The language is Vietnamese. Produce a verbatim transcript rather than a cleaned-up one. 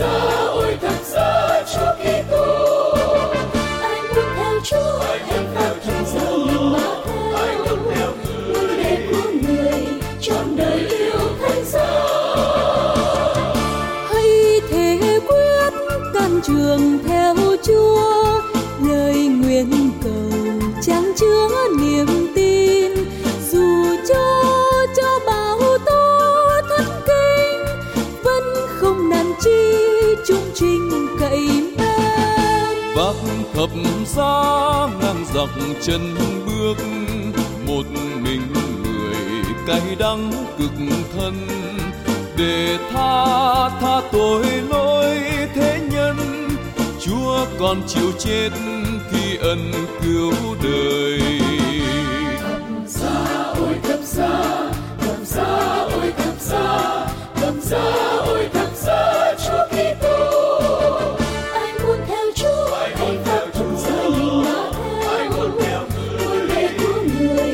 giá, ôi thập giá Chúa Kitô. Ai muốn theo Chúa, hãy khắc thân dâng mình mà theo. Ai muốn theo người, muốn để của người trọn đời yêu thánh giá. Hãy thề quyết can trường theo Chúa, lời nguyện cầu chan chứa niềm tin. Dù cho cho bao tố thất kinh, vẫn không nản chi trung trình cậy mang. Vác thập giá ngang dọc chân bước, một mình người cay đắng cực thân, để tha tha tội lỗi thế nhân. Chúa còn chịu chết khi ân cứu đời. Thập giá, ôi thập giá, thập giá, ôi thập giá, thập giá, ôi thập giá Chúa Kitô. Ai muốn theo Chúa, hãy khắc thân dâng mình mà theo. Ai muốn theo người, muốn để của người